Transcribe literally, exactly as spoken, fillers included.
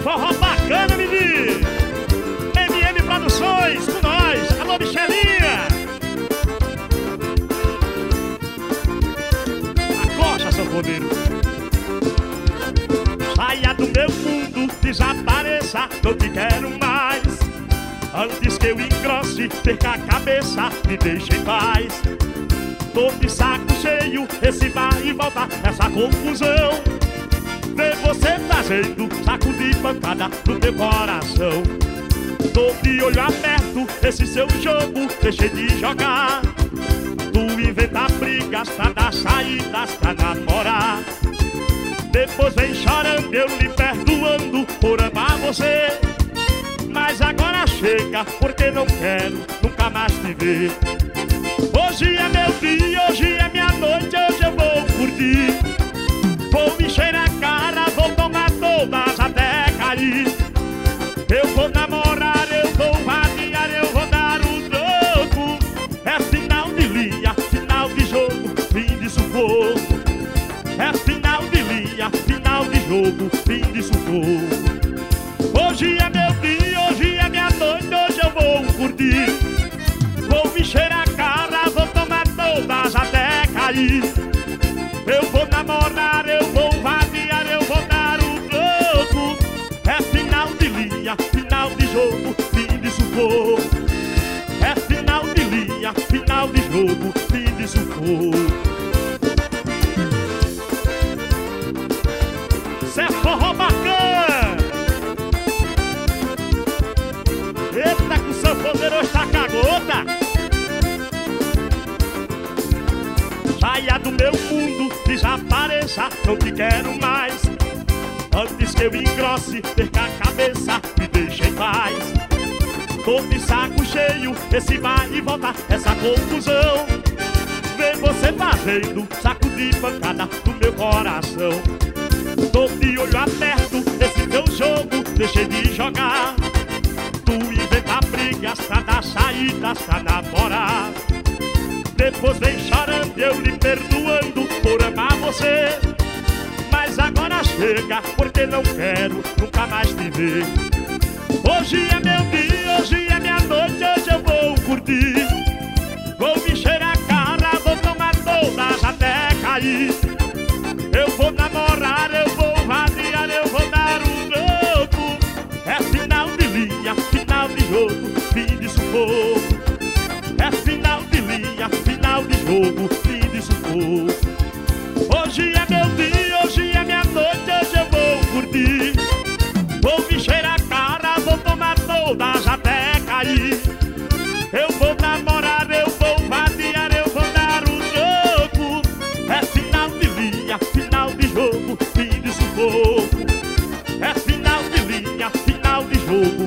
forró bacana, menino. M M Produções, com nós. Alô, Michelinha. Acocha, sanfoneiro. Saia do meu mundo, desapareça, não te quero mais. Antes que eu engrosse, perca a cabeça, me deixe em paz. Tô de saco cheio, esse vai e volta, essa confusão. Ver você trazendo saco de pancada no meu coração. Tô de olho aberto, esse seu jogo deixei de jogar. Tu inventa brigas pra dar saídas pra namorar. Depois vem chorando, eu lhe perdoando por amar você. Mas agora chega, porque não quero nunca mais te ver. Hoje é meu dia, hoje é minha noite, hoje eu vou curtir. Vou encher a cara, vou tomar todas até cair. Eu vou namorar, eu vou vadiar, eu vou dar o troco. É final de linha, final de jogo, fim de sufoco. É final de linha, final de jogo, fim de sufoco. Hoje é meu dia, hoje é minha noite, hoje eu vou curtir. Vou encher a cara, vou tomar todas até cair. Eu vou namorar, eu vou vadiar, eu vou dar o troco. É final de linha, final de jogo, fim de sufoco. É final de linha, final de jogo, fim de sufoco. Cê é forró bacana. Eita, que o sanfoneiro está cagota. Saia do meu mundo, desapareça, não te quero mais. Antes que eu engrosse, perca a cabeça, me deixe em paz. Tô de saco cheio, esse vai e volta, essa confusão. Ver você fazendo saco de pancada no meu coração. Tô de olho aberto, esse teu jogo deixei de jogar. Tu inventa brigas pra dar saídas pra namorar. Depois vem chorando, eu lhe perdoando por amar você. Mas agora chega, porque não quero nunca mais te ver. Hoje é meu dia, hoje é minha noite, hoje eu vou curtir. Vou encher a cara, vou tomar todas até cair. Eu vou namorar, eu vou vadiar, eu vou dar um troco. É final de linha, final de jogo, fim de sufoco. É final de linha, final de jogo, fim de sufoco. Hoje é meu dia, hoje é minha noite, hoje eu vou curtir. Vou encher a cara, vou tomar todas até cair. Eu vou namorar, eu vou vadiar, eu vou dar o troco. É final de linha, final de jogo, fim de sufoco. É final de linha, final de jogo,